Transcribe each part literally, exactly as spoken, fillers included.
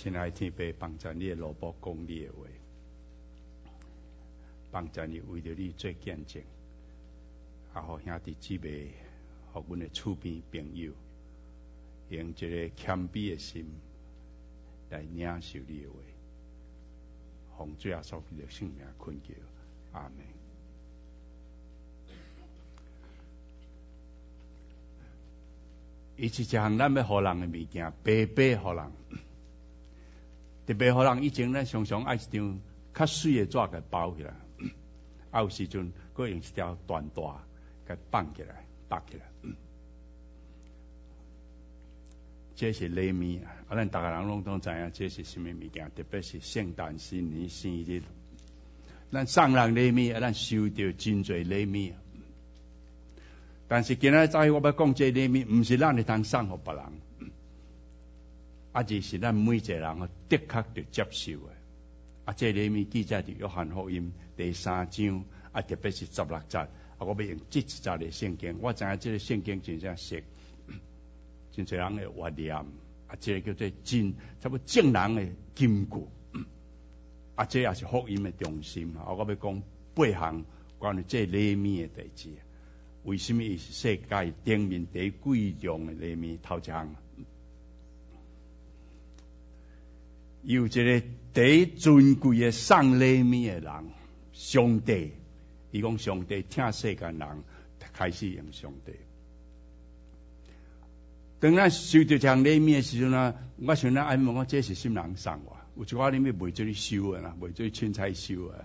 亲爱的天父，帮助你的萝卜讲你的话，帮助你为着你做见证，也互兄弟姊妹，互阮的厝边朋友，用一个谦卑的心来领受你的话，奉主耶稣基督的圣名恳求，阿门。伊是一项咱要互人的物件，白白互人。特别互人以前咱常常爱一张较水的纸给包起来，啊有时阵佫用一条缎带给绑起来、搭起来。这是礼物啊！啊，咱大家人拢都知影这是什么物件，特别是圣诞、新年、生日，咱送人礼物，啊，咱收到真侪礼物。但是今仔早起我要讲这礼物，毋是咱会通送互别人。啊，这是咱每一个人的确着接受的。啊，这礼物记载伫约翰福音第三章，啊，特别是十六节。啊，我要用这一节的圣经，我知影这个圣经真正熟，真侪人会怀念。啊，这个叫做真，差不多正人的金句。啊，这也是福音的中心。啊，我要讲八项关于这礼物的代志。为什么伊是世界顶面第贵重的礼物？头一项。有一个第尊贵的送礼物的人，上帝。伊讲上帝听世间人开始用上帝。当咱收到这项礼物的时阵啊，我想咱爱问我这是什么人送我？有一寡礼物袂做你收的啦，袂做你凊彩收的。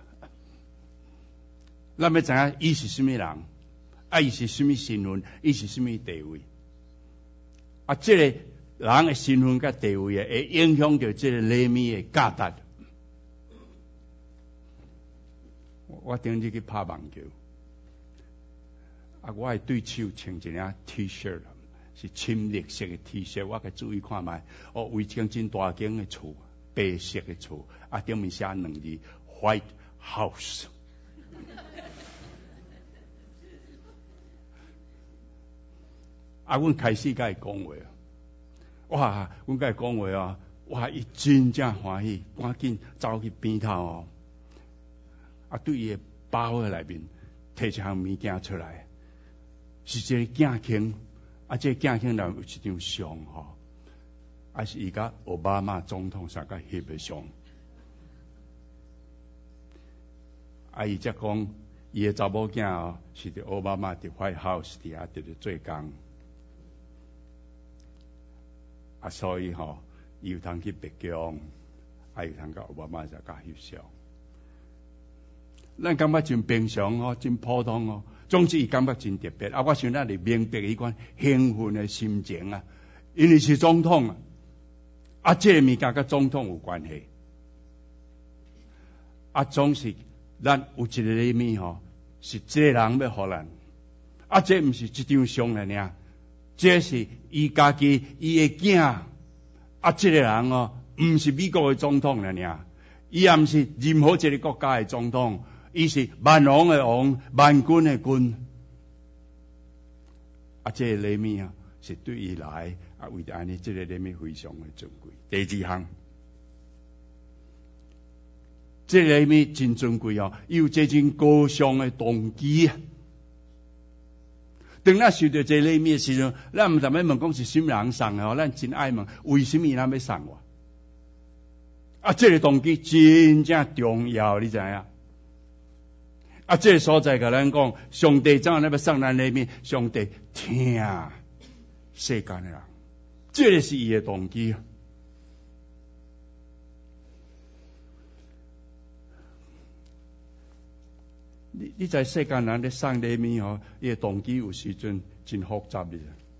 咱要知影伊是什么人，啊，伊是什么身份，伊是什么地位。啊，这个人的身份甲地位啊，会影响到这个礼物的价值。我顶日去拍网球，啊，我的对手穿一件 T 恤，是深绿色的 T 恤，我甲注意看卖，哦，为一间真大间的厝，白色的厝，啊，顶面写两字 White House。啊，阮开始甲伊讲话。哇！阮甲伊讲话啊，哇！伊真正欢喜，赶紧走去边头哦。啊，对伊的包的内面摕一项物件出来，是一个镜框。啊，这个镜框内有一张相吼，啊是伊甲奥巴马总统相甲翕的相。啊，伊则讲伊的查某囝哦，是伫奥巴马伫White House底下伫咧做工。啊，所以吼，伊有通去白宫，啊，有通甲奥巴马就甲翕相。咱感觉真平常哦，真普通哦。总之，伊感觉真特别。啊，我想咱嚟明白伊款兴奋的心情啊，因为是总统啊，啊，这个物件甲总统有关系。啊，总是咱有一个礼物吼，是这个人要互咱。啊，这毋是一张相来尔。这是伊家己伊的囝，啊，这个人哦，毋是美国的总统了尔，伊也毋是任何一个国家的总统，伊是万王的王，万军的军。啊，这个礼物啊，是对伊来啊，为着安尼，这个礼物非常的珍贵。第二项，这个礼物真珍贵哦，有这种高尚的动机啊。当咱收到这礼物的时阵，咱毋但要问讲是什么人送的哦，咱真爱问为什么咱要送我？啊，这个动机真正重要，你知影？啊，这个所在甲咱讲，上帝怎样要送咱礼物？上帝听世间的人，这个是伊的动机。你你在世间人咧送礼物吼，伊个动机有时阵真复杂的。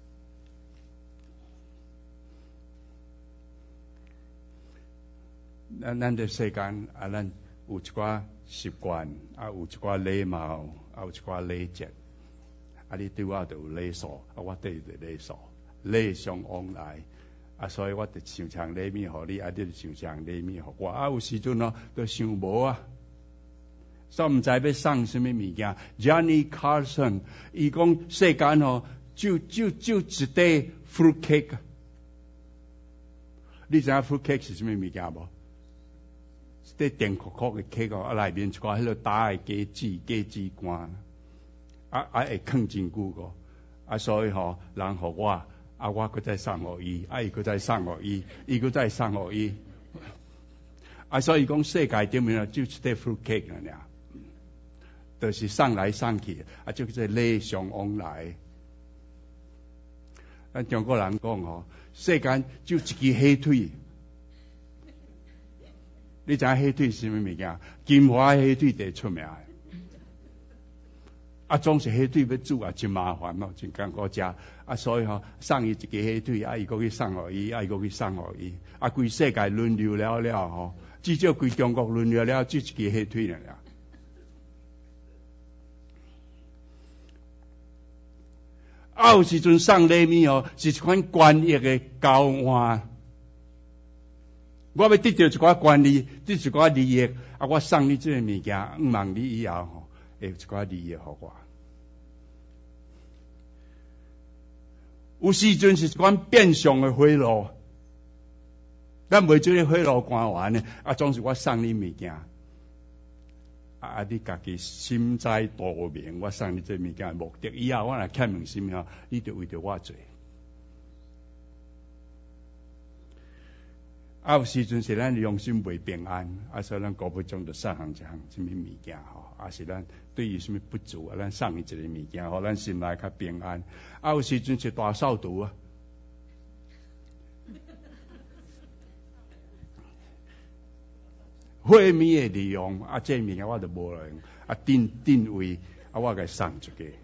咱咱在世间啊，咱有一寡习惯，啊有一寡礼貌，啊有一寡礼节，啊你对我就有礼数，啊我对你就礼数，礼尚往来。啊，所以我就想像礼物互你，啊你就想像礼物互我。啊有时阵哦，都想无啊。所以唔知要送什么物件。Johnny Carson 伊讲世間吼，就就就一塊 fruit cake， 你知影 fruit cake 是啥物物件无？这甜壳壳的 cake 啊，内面一寡迄个打的果子、果子干，啊啊会放真久个，啊所以吼，人互我，啊我搁再送互伊，啊伊搁再送互伊，伊搁再送互伊，啊所以讲世界顶面啊，就一块 fruit cake 尔，就是送来送去，啊就叫做礼尚往来。咱中国人讲吼，世间就一支火腿。你知影火腿是啥物物件？金华火腿最出名的，啊，总是火腿要煮啊，真麻烦咯，真艰苦食。啊，所以吼、哦，送伊一支火腿，啊，伊搁去送互伊，啊，伊搁去送互伊，啊，规世界轮流了了吼，至少规中国轮流了就一支火腿了啦。啊，有时阵送礼物哦，是一款权益的交换。我要得到一寡权利，得一寡利益，啊！我送你这个物件，毋望你以后吼，会有一寡利益互我。有时阵是一款变相的贿赂，咱袂做咧贿赂官员呢，啊，总是我送你物件，啊，你家己心知肚明，我送你这物件的目的，以后我若欠问什么，你就为着我做。啊，有时阵是咱良心袂平安，啊，所以咱古不中就送行一项什么物件吼，啊是咱对于什么不足啊，咱送伊一个物件，互咱心内较平安。啊，有时阵是大扫除啊，火米的利用啊，这物件我就无用，啊定定位啊，我甲送出去。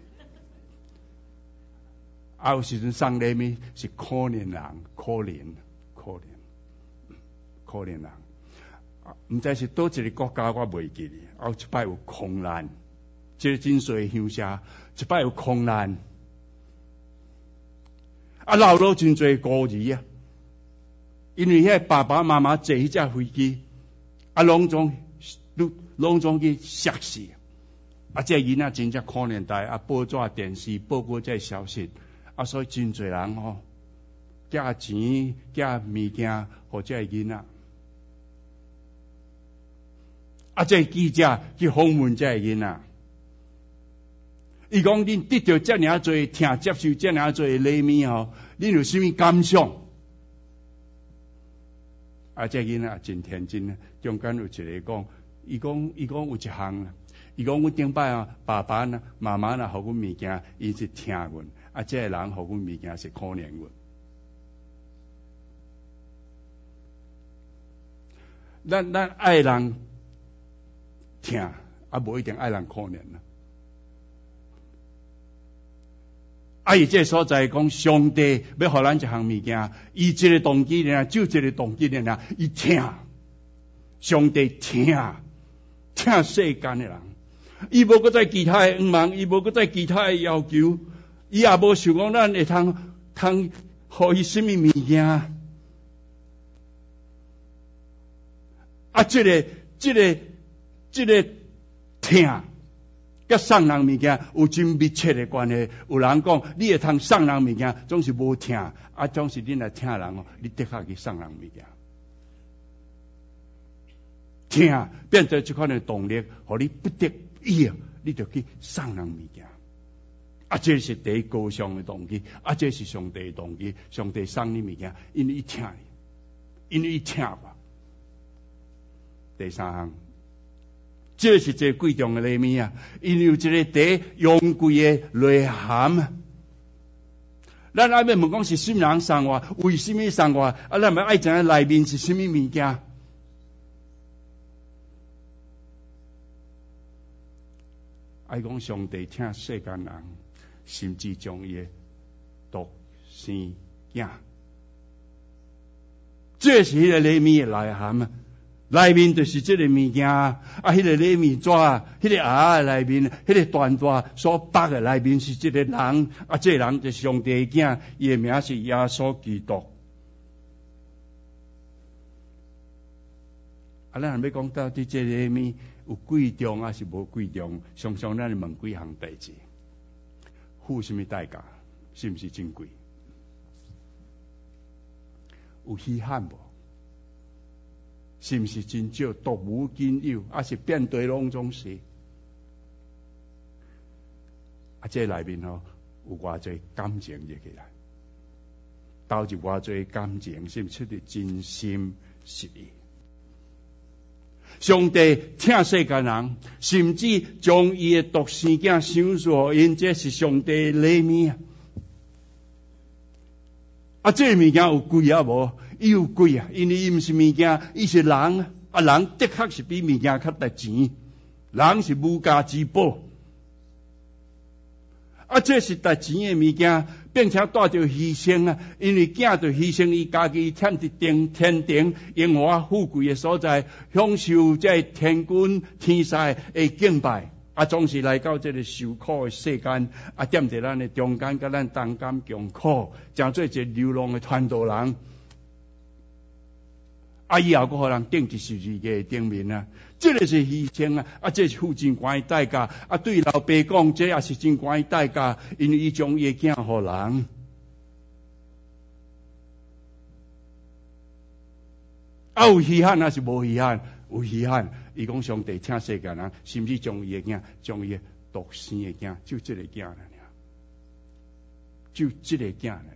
啊，有时阵送礼物是可怜人，可怜，可怜。可怜人，啊，毋知是倒一个国家，我袂记哩。啊，有一摆有空难，即、這個真侪乡下，一摆有空难，啊，留落真侪孤兒啊，因為遐爸爸媽媽坐迄隻飛機，啊，攏總攏總去摔死，啊，這囡仔真正可憐大，啊，報紙電視報過這消息，啊，所以真侪人吼，寄錢寄物件，互這囡仔。啊！這記者去訪問這個囡仔，伊講恁得到這麼多，聽接受這麼多禮物吼，恁有啥物感想？啊！這囡仔真天真啊！中間有一個講，伊講伊講有一項，伊講阮頂擺啊，爸爸呢、媽媽呢，互阮物件，伊是聽阮，啊！這個人互阮物件是可憐阮。咱咱愛人。听啊，无一定爱人可怜啦。啊，伊这所在讲，上帝要互咱一项物件，伊一个动机呢，就一个动机呢，伊听，上帝听，听世间的人，伊无搁再其他的愿望，伊无搁再其他的要求，伊也无想讲咱会通通互伊什么物件。啊，这个这个。这个听，甲送人物件有真密切的关系。有人讲，你会通送人物件，总是无听，啊，总是你来听人哦，你的确去送人物件。听变成这款的动力，互你不得已，你就去送人物件。啊，这是第一高尚的动机，啊，这是上帝的动机。上帝送你物件，因为伊听你，因为伊听吧。第三项。这是最贵重的礼物啊！因为有一个第用贵的内涵啊。咱爱要问讲是什么人送我，为什么送我？啊，咱要爱知影内面是什么物件。爱讲上帝听世间人，甚至将伊的独生囝，这是迄个礼物的内涵啊。内面就是这个物件，啊，迄、那个礼物纸，迄、那个盒内面，迄、那个段纸所绑的内面是这个人，啊，这个人就是上帝的囝，伊的名是耶稣基督。啊，咱要讲到底这个礼物有贵重还是无贵重？常常咱问几项代志，付什么代价？是不是真贵？有稀罕无？ 是毋是真少？独无仅有，还是遍地拢总是？啊，这内面吼有偌侪感情入起来，投入偌侪感情，是毋是出于真心实意？上帝疼世间人，甚至将伊的独生囝赏赐予因，这是上帝的礼物啊！啊，这物件有贵啊无？伊有贵啊，因为伊毋是物件，伊是人啊！啊，人的确是比物件较值钱，人是无价之宝。啊，这是值钱的物件，并且带着牺牲啊！因为囝着牺牲伊家己，忝伫天天庭荣华富贵的所在，享受这天君天使的敬拜。啊，总是来到这个受苦的世间，啊，踮在咱的中间，甲咱同甘共苦，诚做一个流浪的传道人。啊，以后阁互人钉一十字架顶面啊！这个是牺牲啊！啊，这是付真悬的代价啊！对老爸讲，这也是真悬的代价，因为伊将伊的囝互人。啊，有遗憾还是无遗憾？有遗憾。伊讲上帝请世间人，甚至将伊的囝，将伊的独生的囝，就这个囝了尔，就这个囝了尔。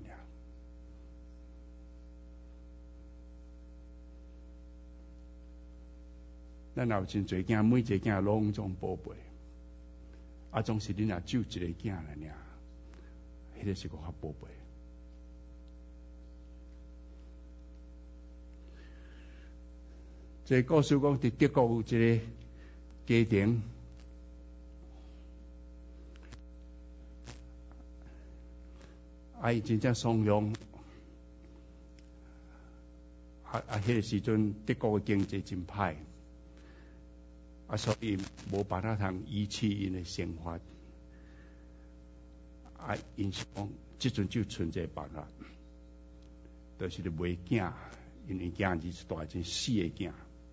咱有真侪囝，每一个囝拢总宝贝，啊，总是恁若就一个囝了尔，迄个是个较宝贝。这故事讲，伫德国有一个家庭，啊，伊真正丧养，啊啊，迄个时阵德国的经济真歹。啊，所以无办法通遗弃因的生活。啊，因是讲，即阵就存一个办法，就是咧卖囝，因为囝儿是大真死的囝。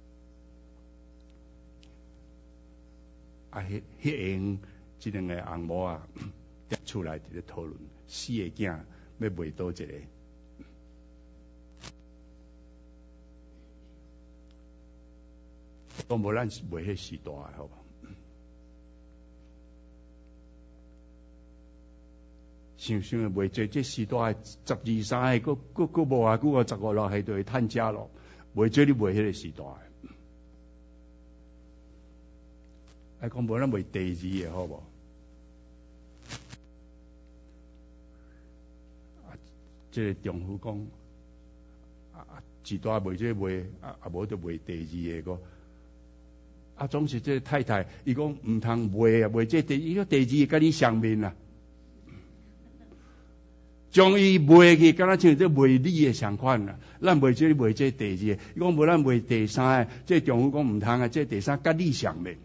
啊，迄迄样，即两个翁某啊，踮厝内伫咧讨论，死的囝要卖倒一个。都无咱卖迄时代的好吧？想想诶，卖做这时代十二三个，佫佫佫无偌久啊，十五六岁就会趁家咯。卖做你卖迄个时代，啊，讲无咱卖第二个好无？啊，这个丈夫讲，啊，时代卖这卖，啊啊无就卖第二个个。啊，总是这太太，伊讲唔通卖啊，卖这第伊个第二个甲你相面啊，将伊卖去，敢若像这卖你的相款啊。咱卖这卖这第二个，伊讲无咱卖第三个，这丈夫讲唔通啊，这第三甲你相面。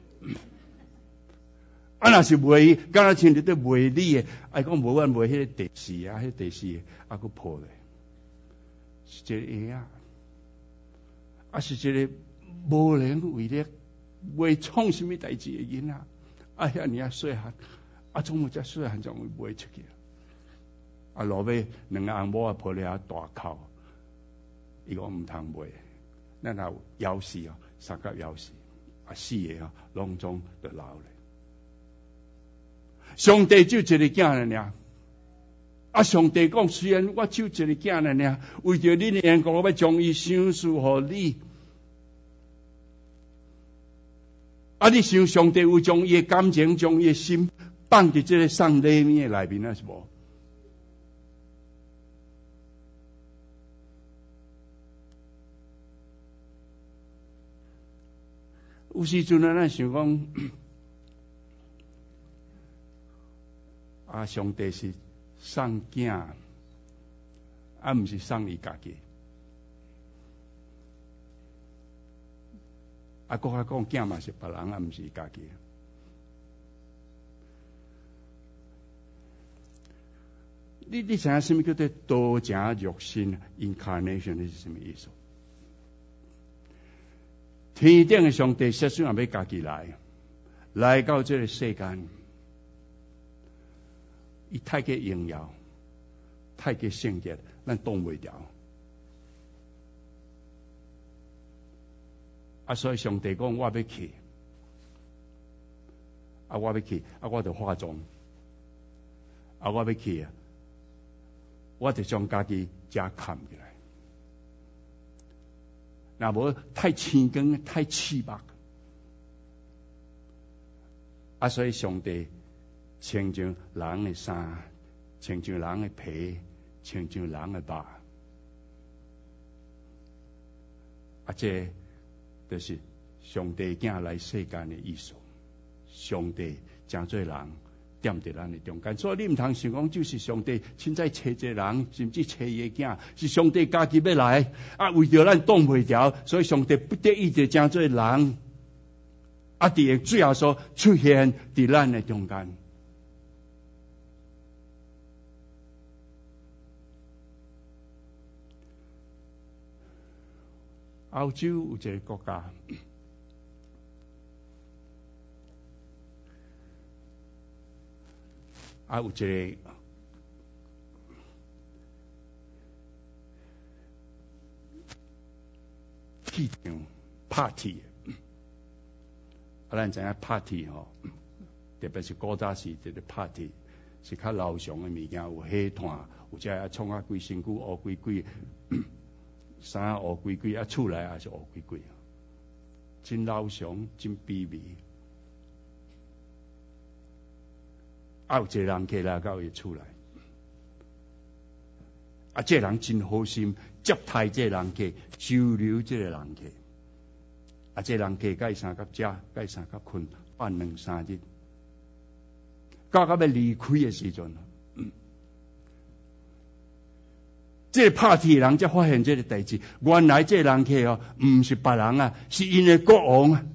啊，若是卖，敢若像伫咧卖你的，啊讲无咱卖迄个第四啊，迄第四个啊，佫破咧，是一个啊，啊是一个无能为力。袂创什么代志的囡仔，啊遐尔啊细汉，啊总有遮细汉就会卖出去，啊落尾两个翁某啊抱咧啊大哭，伊讲唔通卖，咱也有夭死哦，三甲夭死，啊四个哦，拢总就留咧。上帝就一个囝了尔，啊上帝讲虽然我就一个囝了尔，为着恁的缘故，我要将伊赏赐予你。啊！你想上帝有将伊的感情、将伊的心放伫这个送礼物的内面啊？是无？有时阵啊，咱想讲，啊，上帝是送囝，啊，毋是送伊家己。啊，搁较讲囝嘛是别人，啊，毋是家己。你你知影什么叫做道成肉身 ？Incarnation 那是什么意思？天顶的上帝设想也要家己来，来到这个世间，伊太过荣耀，太过圣洁，咱挡袂牢。 啊，所以上帝讲我要去，啊，我要去，啊，我就化妆，啊，我要去啊，我就将家己遮砍起来。那无太青光、太刺目，啊，所以上帝穿上人的衫，穿上人的皮，穿上人的肉，啊，这就是上帝囝来世间的意思。上帝真做人，踮伫咱的中间，所以你唔通想讲，就是上帝凊彩找一个人，甚至找伊个囝，是上帝家己要来，啊，为着咱挡袂牢，所以上帝不得已就真做人，啊，伫个最后所出现伫咱的中间。欧洲有一个国家，啊，有一个市场 party， 啊，咱知影 party 吼，特别是古早时这个 party 是较老常的物件，有火炭，有只啊创啊规身躯乌规规。衫乌规规，啊，厝内也是乌规规，真老常，真卑微。啊，有一个人客来到伊厝内，啊，这个人真好心，接待这个人客，收留这个人客。啊，这个人客甲伊相甲食，甲伊相甲困，办两三日，到到要离开的时阵。这个 party 的人才发现这个代志，原来这个人客哦，唔是别人啊，是因的国王啊！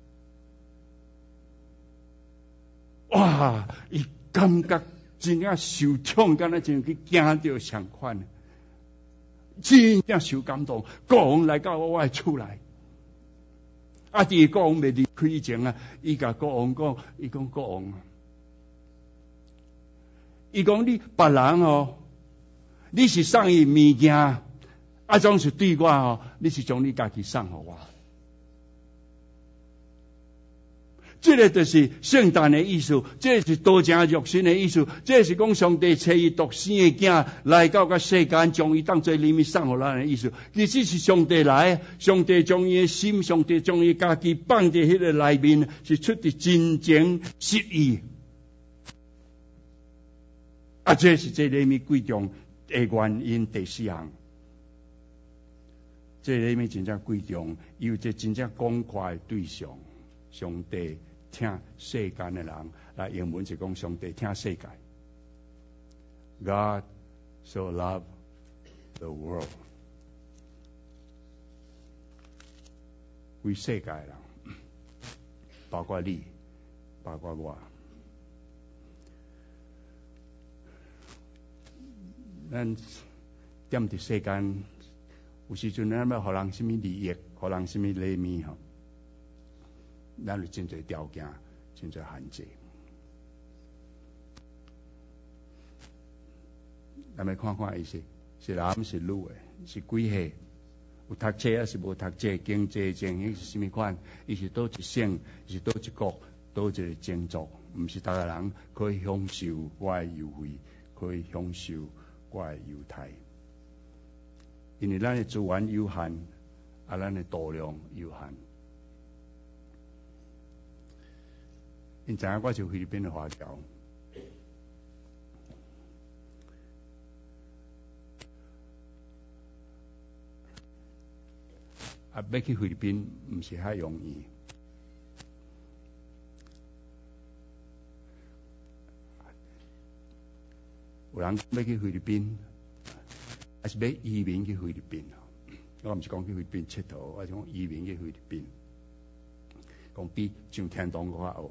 哇，伊感觉真正受创，敢若像去惊到相款，真正受感动。国王来到我的厝内，啊，伫国王未离开以前啊，伊甲国王讲，伊讲国王啊，伊讲你别人哦。你是送伊物件，啊，总是对我哦，你是将你家己送互我。这个就是圣诞的意思，这是道成肉身的意思，这是讲上帝找伊独生的囝来到个世间，将伊当作礼物送互咱的意思。其实是上帝来，上帝将伊的心，上帝将伊家己放伫迄个内面，是出自真情实意。啊，这是这礼物贵重的原因第四项，这里面真正贵重，有这真正广阔的对象，上帝听世间的人，来英文是讲上帝听世界。God so loved the world， 为世界人，包括你，包括我。咱踮伫世间，有时阵咱要互人什么利益，互人什么礼物吼，咱有真侪条件，真侪限制。咱来看看伊是是男是女的，是几岁，有读册还是无读册，经济情形是什么款，伊是倒一省，是倒一国，倒一个种族，毋是逐个人可以享受我的优惠，可以享受我的犹太，因为咱的资源有限，啊，咱的度量有限。因知影我是菲律宾的华侨，啊，要去菲律宾毋是遐容易。有人要去菲律宾，还是要移民去菲律宾？我唔是讲去菲律宾佚佗，我是讲移民去菲律宾，讲比上天堂搁较好。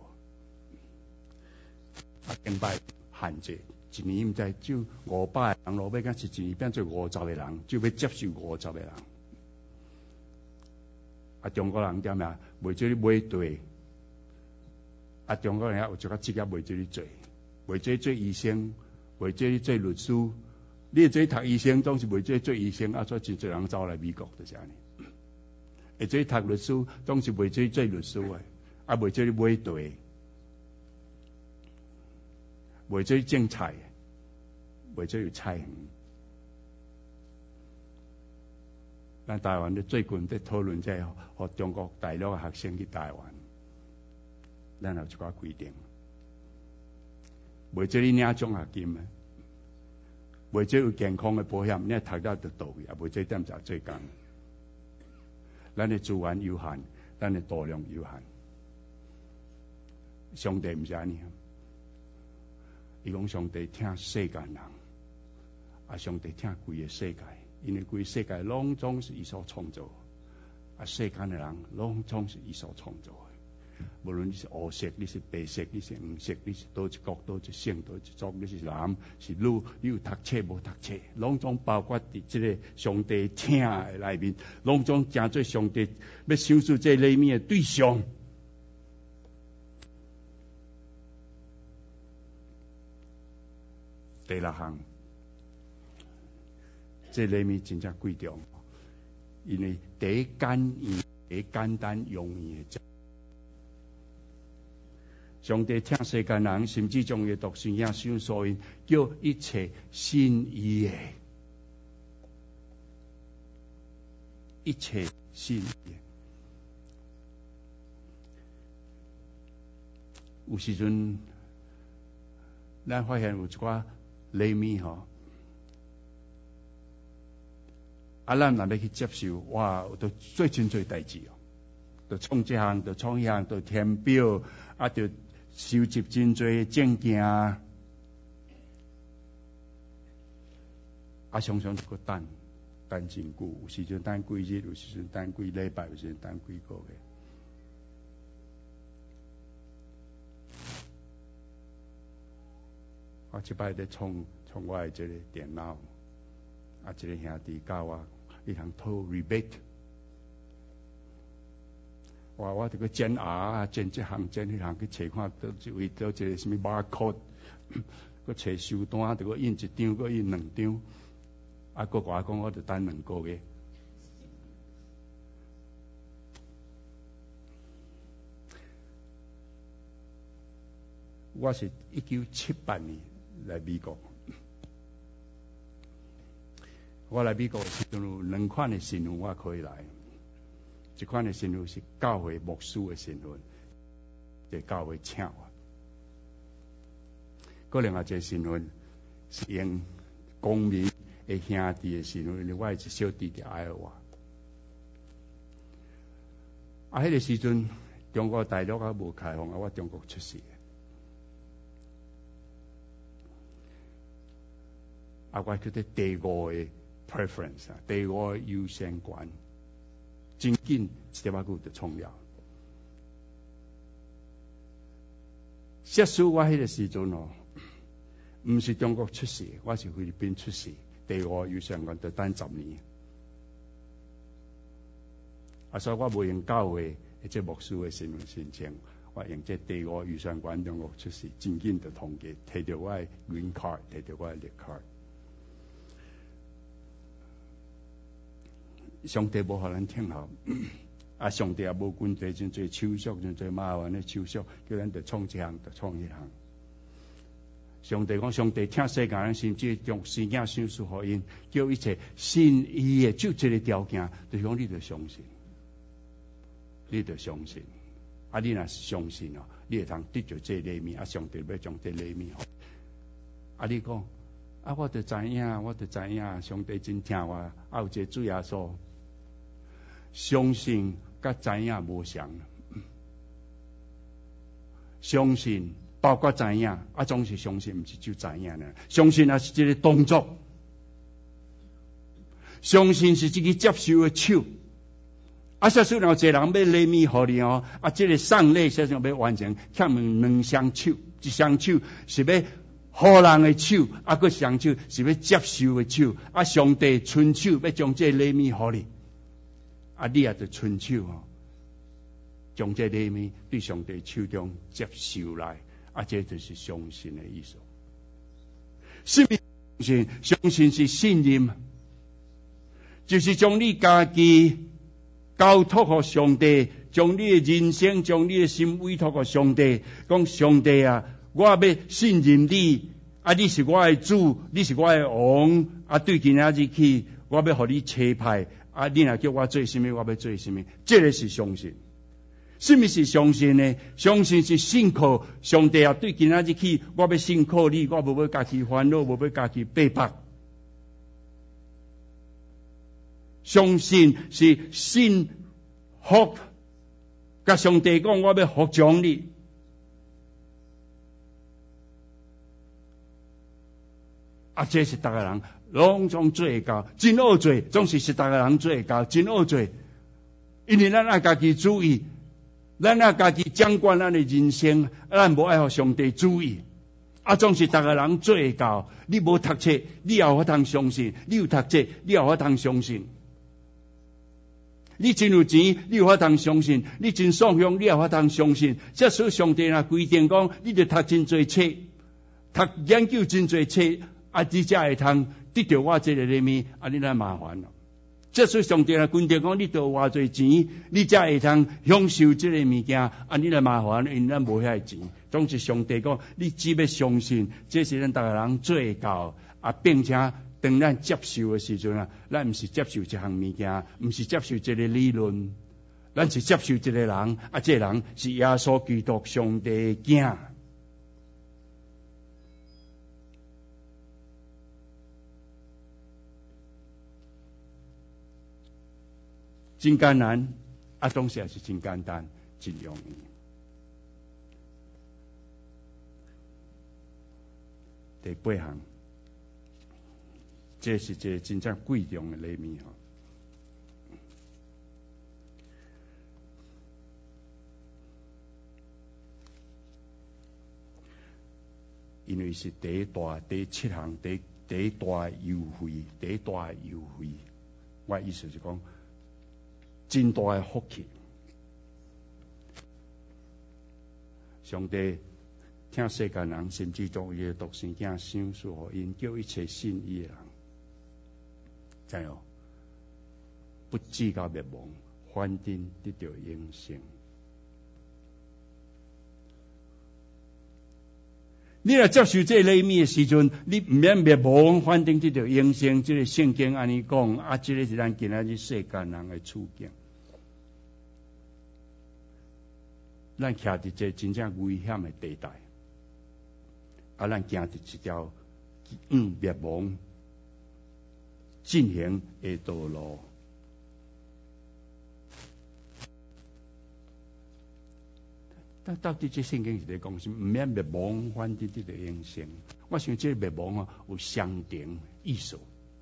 啊，经摆限制，一年毋知就五百个人咯，要讲是一年变做五十个人，就要接受五十个人。啊，中国人点啊？为做你买地，啊，中国人也有一个职业为做你做，为做做医生。为做你做律师，你做读医生，总是为做做医生，啊，所以真侪人走来美国就是安尼。 会做读律师，总是袂做做律师诶，啊袂做买地，袂做种菜，袂做有菜园。咱台湾咧最近在讨论这个，和中国大陆诶学生去台湾，咱有一寡规定，袂做你领奖学金诶，袂做有健康诶保险，你读到就倒去，也袂做点查做工。咱诶资源有限，咱诶度量有限。上帝毋是安尼，伊讲上帝听世间人，啊上帝听规个世界。因为规世界拢总是伊所创造，啊世间的人拢总是伊所创造的。无论你是黑色，你是白色，你是黄色，你是倒一国、倒一省、倒一族，你是男是女，你有读册无读册，拢总包括伫即个上帝听的内面，拢总成做上帝要享受这里面的对象。第六项。这里面真正贵重，因为第一简易、第一简单容易的。上帝听世间人，甚至将伊独生子献所因，叫一切信伊的，一切信伊的。有时阵，咱发现有一寡礼物吼。啊，咱若要去接受，哇，都做真侪代志哦，都创这项，都创迄项，都填表，啊，就收集真侪证件，啊，常常就搁等，等真久，有时阵等几日，有时阵等几礼拜，有时阵等几个月。我即摆咧创创我的这个电脑，啊，一个兄弟教我。一项讨 rebate， 哇！我这个剪牙啊，剪这行剪那行去找看，到一位到一个什么 barcode， 搁找收单，就搁印一张，搁印两张，啊，搁我讲我就等两个月。我是一九七八年来美国。我来美国的时阵有两款的身份，我可以来。一款的身份是教会牧师的身份，即教会请我；，个另外一个身份是用公民的兄弟的身份，另外一小弟弟爱我。啊，迄个时阵中国大陆还无开放，啊，我中国出世。啊，我叫做第五个。preference 啊，第五个优先权，真紧一点仔句就创了。假使我迄个时阵哦，毋是中国出世，我是菲律宾出世，第五个优先权就等十年。啊，所以我无用教会即牧师的身份申请，我用这第五个优先权中国出世，真紧就通过，摕到我的 green card， 摕到我的绿 card。上帝无互咱听候，啊！上帝也无军队真侪手续，真侪麻烦的手续，叫咱着创一项，着创一项。上帝讲，上帝听世界人，甚至将生囝献赐互因，叫一切信伊的，就这个条件，就是讲你着相信，你着相信。啊，你若是相信哦，你会通得着这礼物，啊，上帝要将这礼物互。啊，你讲，啊，我着知影，我着知影，上帝真听我，啊，有一个主耶稣。相信甲知影无相，相信包括知影，啊，总是相信，毋是就知影呢。相信也是一个动作，相信是一个接受的手。啊，假使有一个人要礼物互你哦，啊，这个送礼实际上要完成，欠问两双手，一双手是要互人的手，啊，个双手是要接受的手，啊，上帝伸手要将这礼物互你。啊，你也着伸手哦，将这礼物对上帝手中接受来，啊，这就是相信的意思。什么相信？相信是信任，就是将你家己交托给上帝，将你的人生、将你的心委托给上帝，讲上帝啊，我要信任你，啊，你是我的主，你是我的王，啊，对今仔日起，我要互你车派，啊，你若叫我做什么，我要做什么，这个是相信。什么是相信呢？相信是信靠上帝啊！对今仔日起，我要信靠你，我无要家己烦恼，无要家己背叛。相信是信服，甲上帝讲，我要服从你。啊，这是逐个人拢总做会到，真恶做，总是是逐个人做会到，真恶做。因为咱爱家己注意。咱啊家己掌管咱的人生，咱无爱互上帝注意，啊，总是逐个人做会到。你无读册，你也有法通相信；你有读册，你也有法通相信。你真有钱，你有法通相信；你真爽享，你也有法通相信。这所以上帝若规定讲，你得读真侪册，读研究真侪册，啊，你才会通得到我这个里面，啊，你来麻烦了。这所以上帝来规定讲，你得有偌侪钱，你才会通享受这个物件。啊，你来麻烦，因咱无遐钱。总是上帝讲，你只要相信，这是咱逐个人做会到。啊，并且当咱接受的时阵啊，咱毋是接受一项物件，毋是接受一个理论，咱是接受一个人。啊，这个人是耶稣基督上帝的囝。真艰难，啊，当时也是真简单，真容易。第八项，这是一个真正贵重的礼物吼。因为是第一大、第七项、第第一大优惠、第一大优惠。我意思是讲。真大的福气，上帝听世间人，甚至将伊的独生囝赏赐互因，叫一切信伊的人，知哦，不至到灭亡，反正得到永生。你若接受这个礼物的时阵，你唔免灭亡，反正得到永生。这个圣经安尼讲，啊，这个是咱今仔日世间人的处境。咱徛伫这真正危险的地带，啊，咱行伫一条嗯灭亡进行的道路。但到底这圣经是在讲什么？唔免灭亡，反正得到永生。我想这灭亡啊有相同意思。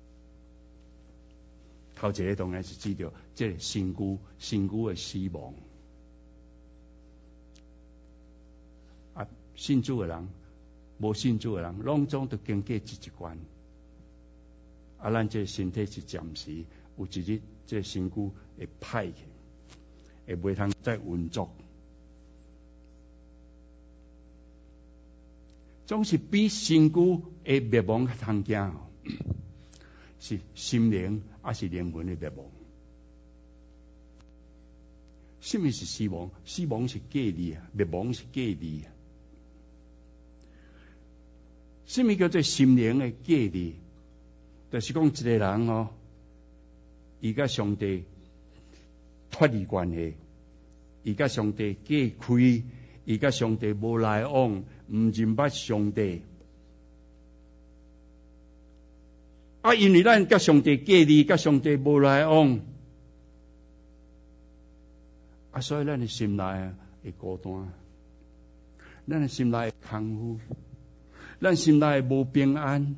头一个当然是指着这个身躯、身躯的死亡。啊，信主的人、无信主的人，拢总都经过这一关。啊，咱这身体是暂时，有一日这身躯会歹去，会袂通再运作。总是比身躯的灭亡较通惊，是心灵还是灵魂的灭亡？什么是死亡？死亡是假理啊，灭亡是假理啊。什么叫做心灵的假理？就是讲一个人哦，伊甲上帝脱离关系，伊甲上帝隔开，伊甲上帝无来往。唔认捌上帝，啊！因为咱甲上帝隔离，甲上帝无来往，啊，所以咱的心内会孤单，咱的心内会空虚，咱心内无平安。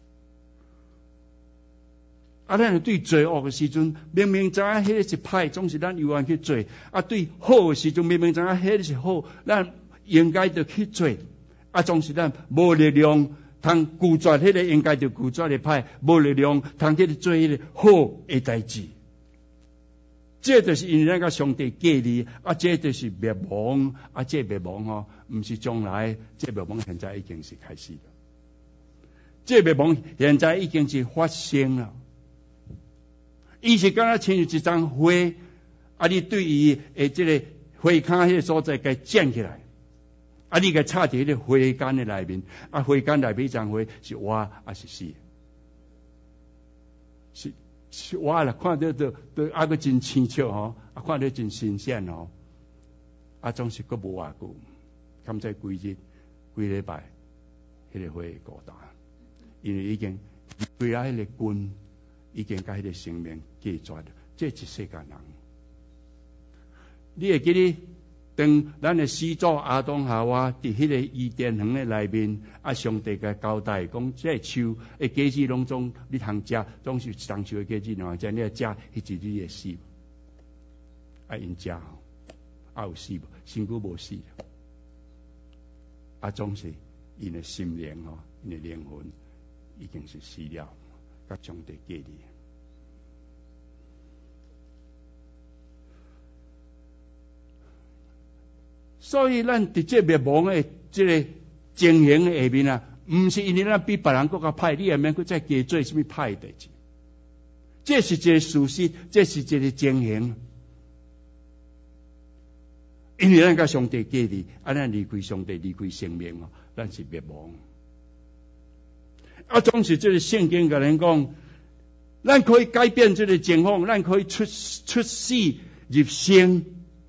啊，咱对罪恶的时阵，明明知影迄个是歹，总是咱有缘去做；啊，对好的时阵，明明知影迄个是好，咱应该就去做。啊，总是咱无力量通拒绝迄个应该就拒绝的歹，无力量通去做迄个好的代志。这就是因为咱甲上帝隔离，啊，这就是灭亡，啊，这灭亡哦，唔是将来，这灭亡现在已经是开始了。这灭亡现在已经是发生了。伊是敢若亲像一张花， 啊，你对伊诶即个花骹迄个所在，该剪起来，啊，你该插伫迄个花杆的内面，啊，花杆内面张花是活还是死？是是活啦，看到都都啊个真清楚吼，啊，看到真新鲜吼，啊，总是阁无偌久，敢在几日几礼拜，迄个花会孤单，因为已经为了迄个根，已经甲迄个生命隔绝了，这一世间人。你会记得，当咱的始祖亚当夏娃伫迄个伊甸园的内面，啊，上帝甲交代讲，这树的果子拢总你通食，总是当树的果子，然后食你食，迄一日你会死。啊，因食吼，啊有死无？身躯无死，啊，总是因的心灵吼，因的灵魂已经是死了，甲上帝隔离。所以，咱伫这灭亡的这个情形的下面啊，唔是因为咱比别人更较歹，你也免去再加做什么歹代志。这是一个事实，这是一个情形。因为咱甲上帝隔离，啊，咱离开上帝，离开生命哦，咱是灭亡。啊，总是这个圣经甲咱讲，咱可以改变这个情况，咱可以出出死入生。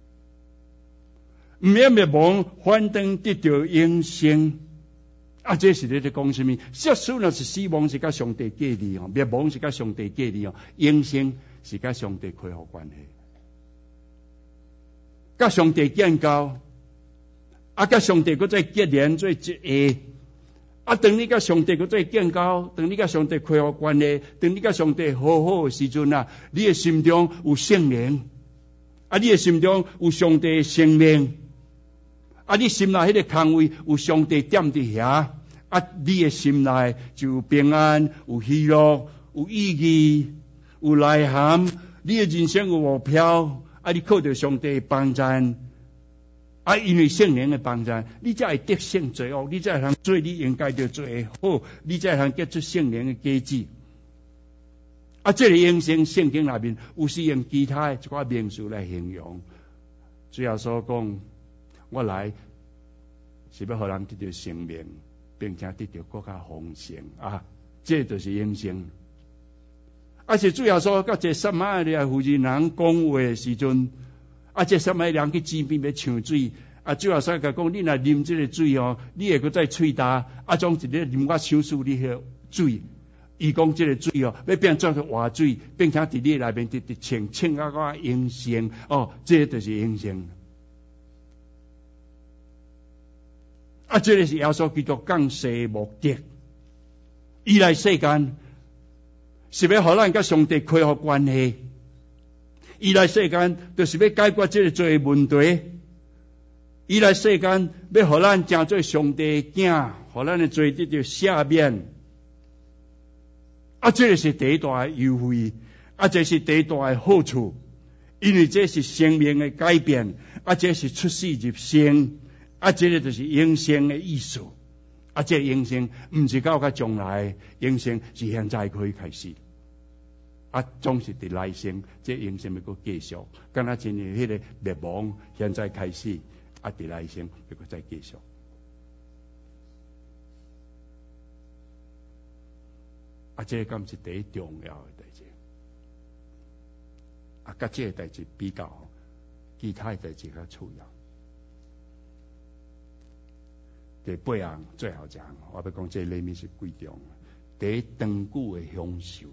唔免灭亡，反等得到永生。啊，这是咧在讲什么？结束若是死亡是甲上帝隔离哦，灭亡是甲上帝隔离哦，永生是甲上帝开好关系，甲上帝建交，啊，甲上帝搁再结连做一下。啊，当你甲上帝搁再建交，当你甲上帝开好关系，当你甲上帝好好的时阵啊，你的心中有圣灵，啊，你的心中有上帝的生命。啊！你心内迄个空位有上帝点伫遐，啊！你的心内就有平安、有喜乐、有意义、有内涵。你的人生有目标，啊！你靠着上帝的帮助，啊！因为圣灵的帮助，你才会得胜罪恶，你才会通做你应该要做的好，你才会通结出圣灵的果子。啊！这个永生圣经内面有时用其他的一寡名词来形容，主要所讲。我来是要互人得到生命，并且得到更加丰盛啊！这就是永生。啊，是主要说，甲这撒玛利亚妇人人讲话的时阵，啊，这撒玛利亚人去井边要抢水，啊，主要说甲讲，你若啉这个水哦，你会搁再喙焦，啊，总是咧啉我手术你迄水。伊讲这个水哦，要变做个活水，并且伫你内面直直清清啊个永生哦，这就是永生。啊，这个是耶稣基督降世的目的。伊来世间是要互咱甲上帝开好关系。伊来世间就是要解决这个罪的问题。伊来世间要互咱成做上帝的囝，互咱的罪得到赦免。啊，这个是第一大的优惠，啊，这是第一大的好处，因为这是生命的改变，啊，这是出世入生。啊，这个就是永生的意思。啊，这个永生唔是到甲将来，永生是现在可以开始。啊，总是伫来生，这永生要搁继续。敢若真诶，迄个灭亡现在开始，啊，伫来生要搁再继续。啊，这个敢是第一重要的代志。啊，甲这个代志比较，其他的代志较次要。第八项最后一项，我要讲这里面是几重。第一，长久的享受。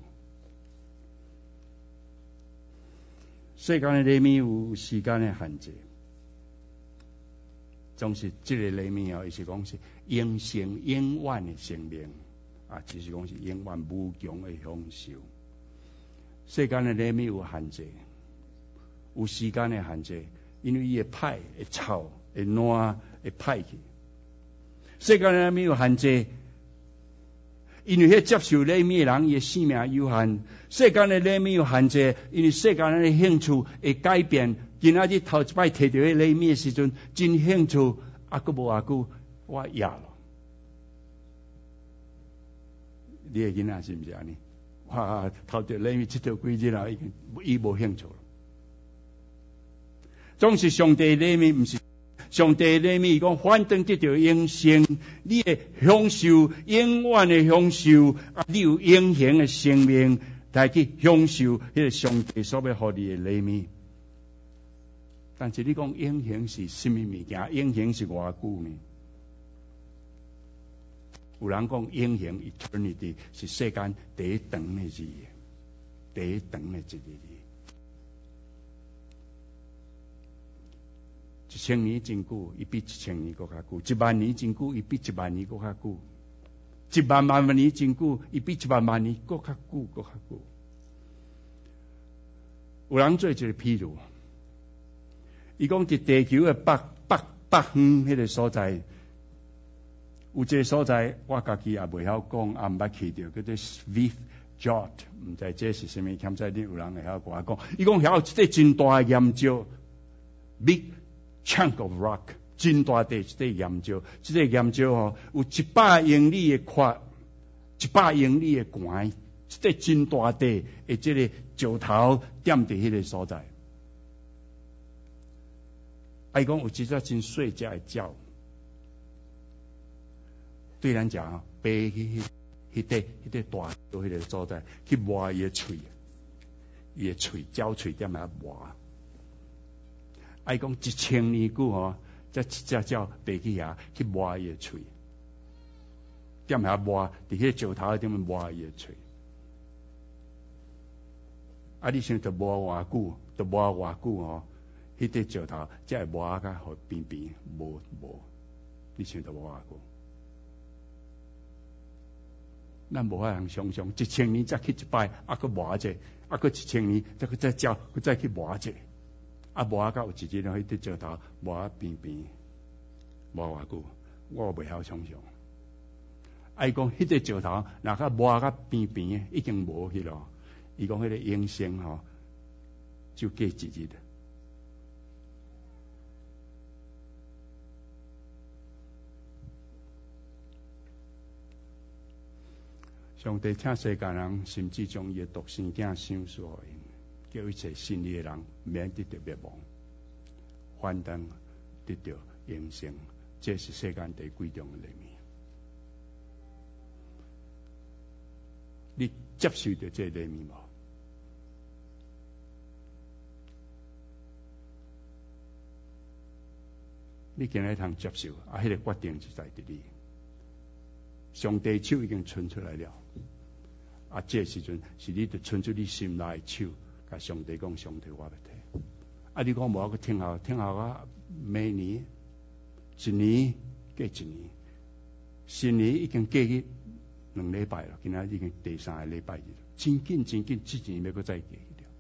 世间的里面有时间的限制，总是这个里面哦，伊是讲是永生永远的生命啊，就是讲是永远无穷的享受。世间的里面有限制，有时间的限制，因为伊会歹、会臭、会烂、会歹去。世间里面有限制，因为迄接受礼物的人，伊的生命有限。世间的礼物有限制，因为世间的兴趣会改变。今仔日头一摆摕到迄礼物的时阵，真兴趣，啊，佫无偌久，我压了。你的囡仔是毋是安尼？哇，头着礼物佚佗几日啊，已经伊无兴趣了。 总是上帝的怜悯，毋是上帝的怜悯。讲反正得到永生，你会享受永远的享受，啊，你有永恒的生命，来去享受迄个上帝所要予你的怜悯。但是你讲永恒是什么物件？永恒是偌久呢？有人讲永恒 eternity 是世间第一长的日子，第一长的一日。一千年真久，伊比一千年更较久；一万年真久，伊比一万年更较久；一万万万年真久，伊比一万万年更较久，更较久。有人做一个譬如，伊讲伫地球的北北北方迄个所在。有一个所在，我家己也袂晓讲，也毋捌去到，叫做 Swift-Jot， 毋知这是啥物，欠在你有人会晓甲我讲。伊讲遐有一块真大的岩礁 ，big chunk of rock， 真大地一块岩礁。这个岩礁吼，有一百英里的宽，一百英里的宽，这块真大地的这个石头点伫迄个所在。伊讲有一只真细只的鸟。对咱讲，飞去迄、迄块、迄块大岛迄个所在，去挖伊个喙，伊个喙、鸟喙点来挖。爱讲一千年久吼，才一只鸟飞去遐去挖伊个喙，点遐挖，伫迄个石头点挖伊个喙。啊，你想着挖偌久，着挖偌久吼，迄块石头才会挖甲互边边，无无，你想着挖偌久？咱无法通想象，一千年再去一摆，啊，搁磨者，啊，搁一千年再去再照，搁再去磨者，啊，磨到有一日迄啲石头磨边边，磨偌久，我袂晓想象。伊讲迄个石头，若甲磨到边边，已经无去咯。伊讲迄个永生吼，就过一日。上帝请世间人，甚至将伊的独生囝赏赐互因，叫一切信伊的人免得着灭亡，反正得着永生。这是世间第贵重的怜悯。你接受着这怜悯无？你今日通接受，啊，迄、那个决定就在伫你。上帝手已经伸出来了，啊，这时阵是你得伸出你心内的手，甲上帝讲：上帝，我要摕。啊，你讲无我听候，听候啊，明年、一年过一年，新年已经过去两礼拜了，今仔已经第三个礼拜日了，真紧真紧，这一年要搁再过去了。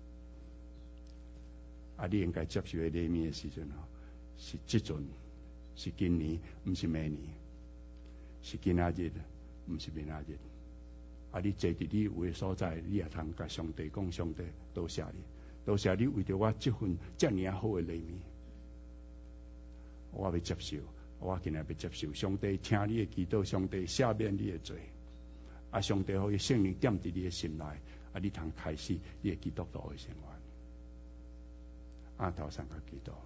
啊，你应该接受的怜悯的时阵吼，是即阵，是今年，毋是明年。是今仔日，毋是明仔日。啊！你坐伫你有诶所在，你也通甲上帝讲：上帝，多谢你，多谢你为着我这份遮尔好诶怜悯，我要接受，我今日要接受。上帝听你诶祈祷，上帝赦免你诶罪。啊！上帝互伊圣灵点伫你诶心内，啊！你通开始你诶基督徒诶生活。啊！头上个祈祷。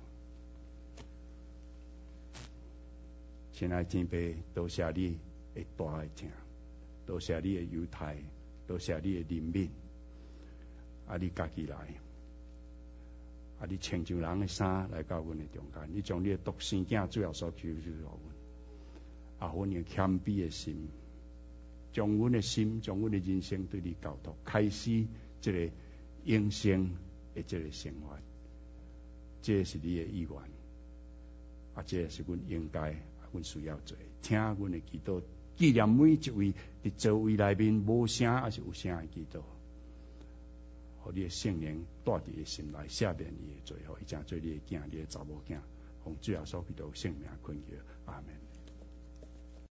亲爱天父，多谢你会大诶听，多谢你诶犹太，多谢你诶怜悯，啊，你家己来，啊，你穿上人诶衫来到阮诶中间，你将你诶独生囝最后所求就是阮，啊，阮用谦卑诶心，将阮诶心，将阮诶人生对你交托，开始这个永生诶这个生活，这是你诶意愿，啊，这是阮应该。阮需要做，听阮的祈祷，纪念每一位伫座位内面无声还是有声的祈祷，互你的圣灵带伫伊心内，赦免伊的罪，互伊成做你的囝，你的查某囝，奉最后所祈祷圣名恳求，阿门。